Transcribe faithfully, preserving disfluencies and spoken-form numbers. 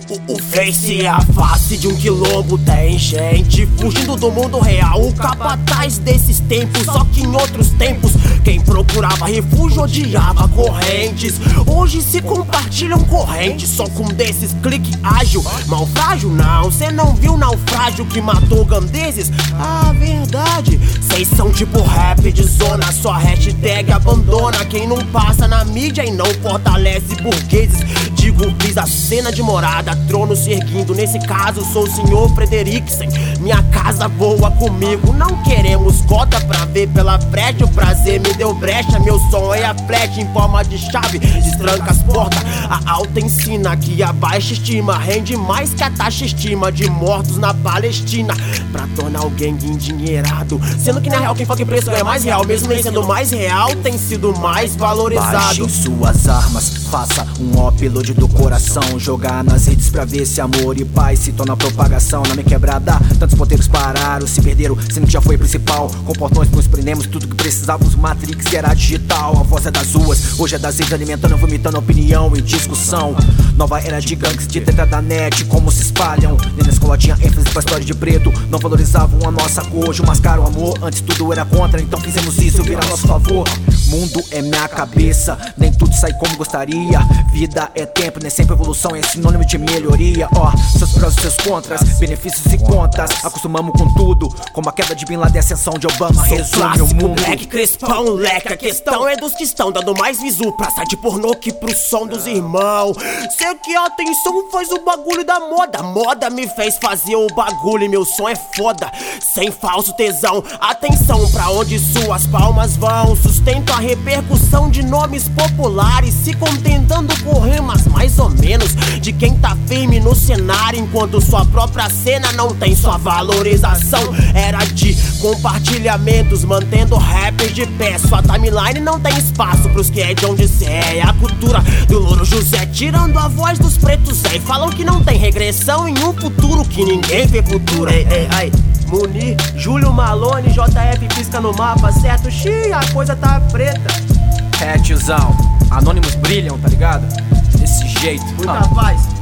O, o Face é a face de um quilombo. Tem gente fugindo do mundo real, o capataz desses tempos. Só que em outros tempos quem procurava refúgio odiava correntes. Hoje se compartilham correntes só com desses clique ágil. Mal frágil não, cê não viu o naufrágio que matou gandeses? Ah, verdade, cês são tipo rap de zona. Sua hashtag abandona quem não passa na mídia e não fortalece burgueses. Digo, fiz a cena de morada, trono se erguindo. Nesse caso sou o senhor Frederiksen. Minha casa voa comigo. Não queremos cota pra ver pela frente. O prazer me deu brecha. Meu som é a flecha em forma de chave, destranca as portas. A alta ensina que a baixa estima rende mais que a taxa estima de mortos na Palestina, pra tornar alguém endinheirado. Sendo que na real quem fala que preço ganha mais real, mesmo nem sendo mais real, tem sido mais valorizado. Baixe suas armas, faça um upload do coração. Jogar nas redes pra ver se amor e paz se torna propagação. Na minha quebrada, tantos ponteiros pararam, se perderam, sendo que já foi principal. Com portões nos prendemos, tudo que precisávamos. Matrix era digital, a voz é das ruas. Hoje é das redes alimentando, vomitando opinião e discussão. Nova era de gangues, de treta da net, como se espalham. Nem na escola tinha ênfase pra história de preto, não valorizavam a nossa cor. Hoje mascaram o amor, antes tudo era contra, então fizemos isso virar a nosso favor. Mundo é minha cabeça, nem tudo sai como gostaria. Vida é tempo, nem sempre evolução é sinônimo de melhoria. Ó, oh, seus prós e seus contras, benefícios e contas. Acostumamos com tudo, como a queda de Bin Laden e a ascensão de Obama. Resume o mundo. Black Crespão, leque, a questão é dos que estão dando mais visu pra site pornô que pro som dos irmãos. Sei que a atenção faz o bagulho da moda. Moda me fez fazer o bagulho e meu som é foda. Sem falso tesão, atenção pra onde suas palmas vão. Sustento a repercussão de nomes populares, se contentando com rimas mais ou menos de quem tá firme no cenário, enquanto sua própria cena não tem sua valorização. Era de compartilhamentos, mantendo rappers de pé. Sua timeline não tem espaço pros que é de onde cê é. A cultura do Louro José, tirando a voz dos pretos, é. E falam que não tem regressão em um futuro que ninguém vê futuro. Ei, ei, ei. Munir, Júlio Malone, J F pisca no mapa, certo? Xiii, a coisa tá preta. É, tiozão, anônimos brilham, tá ligado? Desse jeito. Muita ah. paz.